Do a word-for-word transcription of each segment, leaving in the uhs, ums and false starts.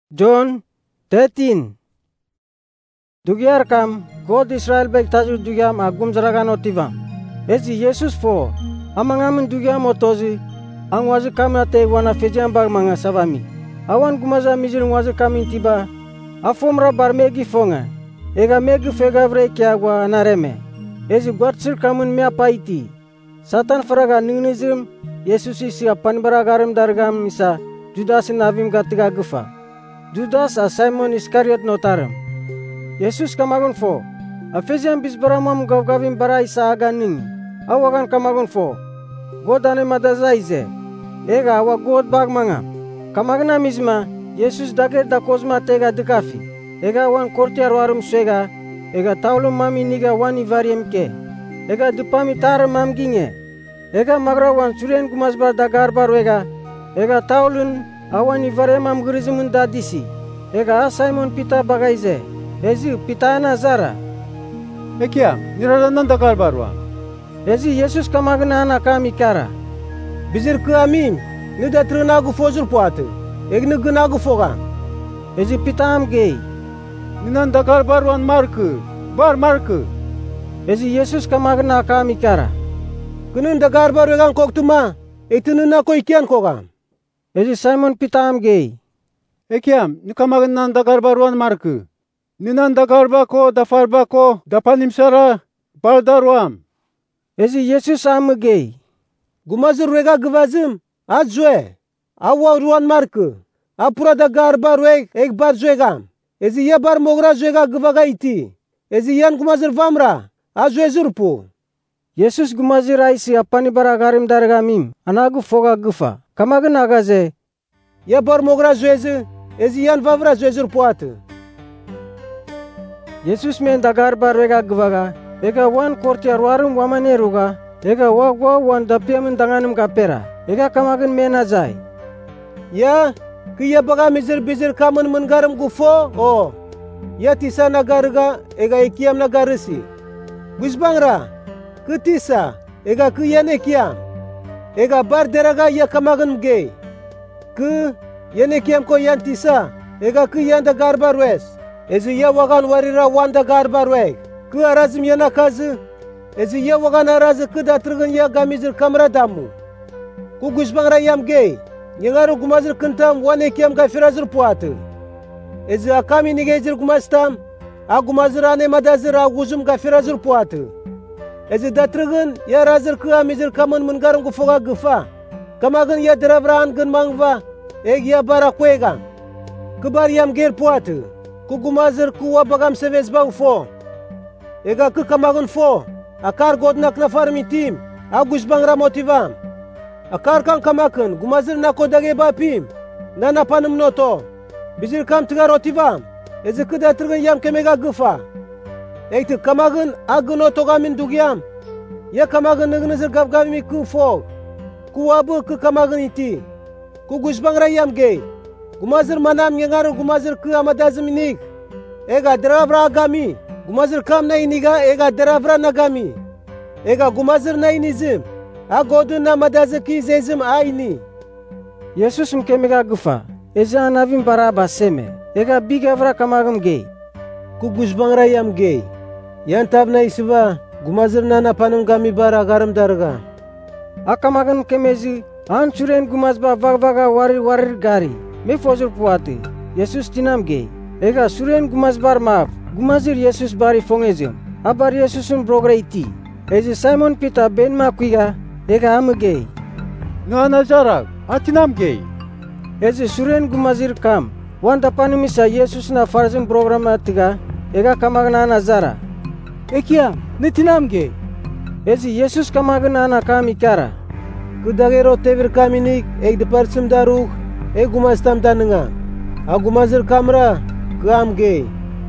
John thirteen. Dugiar kam God Israel bek taju dugiam agum zaragan otivam. Ezi Jesus fo amangamin dugiam otozi angwazi kamate wana fejiam bag manga savami. Awan gumaza mijil ngwazi kamin tiba afomra bar megi fonga. Ega megi fegavre kiagwa anareme. Ezi gwatsir kamun mea paiti. Satan faraga ningnizim Yesus isi apan baragarim dargam misa Judas navim gatiga gufa. Judas a Simon Iscariot notarem. Yesus kamagun fo. Afeziam bisbaramam gavgavim bara isa aganing. Awagan kamagun fo. God ane madazaize. Ega awa God bag manga. Kamagna misma Yesus dage da kozma tega dekafi. Ega wan kortiar warum swega. Ega taulum mami niga wan ivariem ke. Ega dupami tar mam ginge. Ega magra wan suren gumasbar dagar barwega. Ega taulun awan ivarem am gurizimun dadisi. Ega Simon Peter bagaize. Ezi Peter Nazara. Ekia, niradan dagar barwa. Ezi Yesus kamagna ana kami kara. Bizir ke amin, nida trenagu fozur poate. Egnu gnagu foga. Ezi Peter am gay. Ninan dagar barwan marku, bar marku. Ezi Yesus kamagna kami kara. Kunun dagar barwegan koktuma, etunun na koikian koga. Ezi Simon Peter am gay. Ekiam, nikamagnan dagar barwan marku. Ninan dagar bako, dafar bako, dapanimsara, bardarwam. Ezi Yesus am gay. Gumazur rega gvazim, azwe. Awa ruan marku. Apura dagar barweg, ek bar zwegam. Ezi ya bar mogra zwega gvaga iti. Ezi yan gumazur vamra, azwe zurpu. Yesus gumazir aisi apani baragarim dargamim. Anagu foga gufa. Kamagna agaze. Ya bar mogra zwezi, ezi yan vavra zwezur poate. Yesus men dagar barwega gvaga. Ega wan kortiar warum wamaneruga. Ega wagwa wan dapiamin danganum kapera. Ega kamagin menazai. Ya, kiya baga mizir bizir kamun mengaram gufo, oh. Ya tisa nagarga, ega ikiam nagarisi. Gusbangra, ketisa, ega kiyan ikiam. Ega bar deraga ya kamagin gay. Ke, yan ikiam ko yan tisa, ega kiyan da garbarwes. Ezi ya wagan warira wan da garbarweg. Ke arazim yana kazi. Ezi ya wagan arazi ke datrgan ya gamizir kamra damu. Ku gusbangra yam gay. Nyengaru gumazir kentam wan ikiam gafirazir puate. Ezi akami nigezir gumastam. A gumazir ane madazir a guzum gafirazir puate. Ezi datrgan ya razir ke amizir kamun mengarum gufoga gufa. Kamagin ya dravran gen mangva. Eg ya bara kwega. Kebar yam ger puate. Ku gumazir ku wabagam sevez bang fo. Ega ke kamagun fo. Akar godnak na farmitim. Agus bangra motivam. Akar kan kamakan gumazir na kodage bapim. Na napanum noto. Bizir kam tigar otivam. Ezi keda trgen yam kemega gufa. Eyti kamagun agun otogamin dugyam. Ya kamagun ngnizir gavgavimi ku fo. Ku wabu ke kamagun iti. Ku gusbangra yam gay. Gumazir manam yengaru gumazir ke amadazim inig. Ega dravra agami. Gumazir kam na iniga ega dravra nagami. Ega gumazir na inizim. Agodun na madazir ki zezim aini. Yesus mkemega gufa. Eza anavim baraba seme. Ega bigavra kamagam gay. Ku gusbangra yam gay. Yan tab na isiba. Gumazir na napanum gami bara garam darga. Akamagan kemezi. Anchuren gumazba vagvaga warir warir gari. Me fozur puate. Yesus tinam gay. Ega suren gumazbar maaf. Gumazir Yesus bari fongezim. Abar Yesusun brogra iti. Ezi Simon Peter ben makuiga. Ega am gay. Nga nazarak, atinam gay. Ezi suren gumazir kam. Wanda panimisa Yesus na farzim program atiga. Ega kamagna nazara. Ekia, nitinam gay. Ezi Yesus kamagna na kami kara. Kudagero tevir kaminik. Ek de parsim daruk. Ek gumastam tanenga. Agumazir kamra. Kam gay.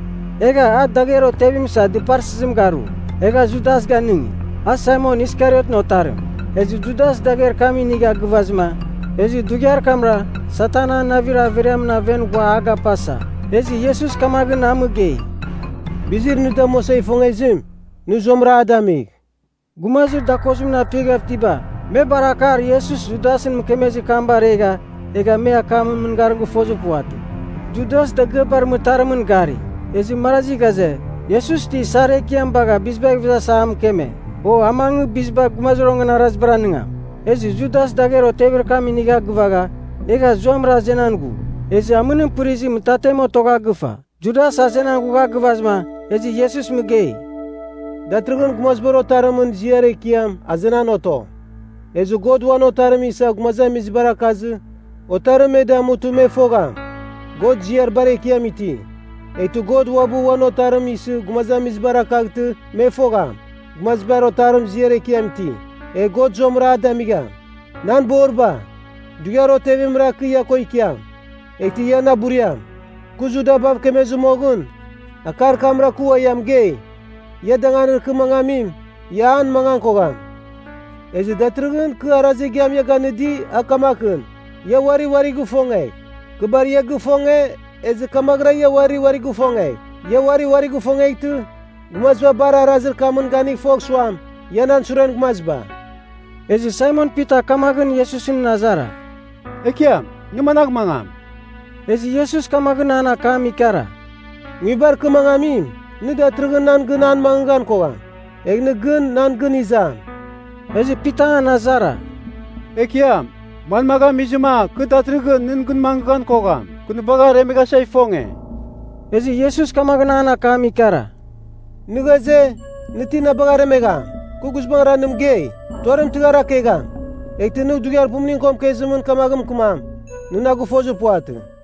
Ega a dagero tevimsa di parsizim garu. Ega Judas ganingi. A Simon Iscariot notarem. Ezi Judas dager kami niga gvazma. Ezi dugyar kamra. Satana navira virem na ven gwa aga pasa. Ezi Yesus kamagin amu gay. Bizir nuda mosai fongezim. Nuzomra adamik. Gumazir da kozum na pigaf tiba. Me barakar Yesus Judasin mkemezi kamba rega. Ega me akam mengargu fozu puati. Judas da gebar mutaramun gari. Ezi maraji gaze Yesus ti sare kiam baga bisbag visa saham keme. O amang bisbag gumazrongan aras beraninga. Ezi Judas dagero teber kami niga guvaga. Ega zuam razenangu. Ezi amunin purizi mutatemo toga gufa. Judas azenangu ga guvazma. Ezi Yesus mugei. Datrgan gumazbar otaramun ziare kiam azenan oto. Ezi godwan otaram isa gumaza mizbara kazı. Otaram eda mutu me foga. God ziar bare kiam iti. Eitu god wabu wan otaram isu gumaza mizbara kagtı me foga. Gumazbar otaram ziare kiam iti. E god zomra adamiga. Nan borba. Dugar otevim rakı ya koy kiam. Eiti yana buryam. Kuzuda bab kemezu mogun. Akar kamra kuwa yam gay. Ya dengan irkı mangamim. Ya an mangan kogan. Ezi datrıgın kı arazi gyam ya ganidi akamakın. Ya wari wari gufongay. Kıbar ya gufongay. Ezi kamagra ya wari wari gufongay. Ya wari wari gufongay tu. Gumazba bara arazır kamın gani fokswam. Yanan suran gumazba. Ezi Simon Peter kamagın Yesus'un nazara. Ekiam, numanak mangam. Ezi Yesus kamagın ana kami kara. Ngibar kı mangamim. Ni datrıgın nan gınan mangan kogan. Egni gın nan gın izan. Ezi Peter nazara. Ekiam, man magam izima kı datrıgın nin gın mangan kogam. Kunu baga remega say fonge. Ezi Yesus kamagın ana kami kara. Nigaze nitina baga remega. Kugus bang ranum gay. Torem tigara kega. Ekte nu dugar pumnin kom kezumun kamagam kumam. Nunagu fozu puatu.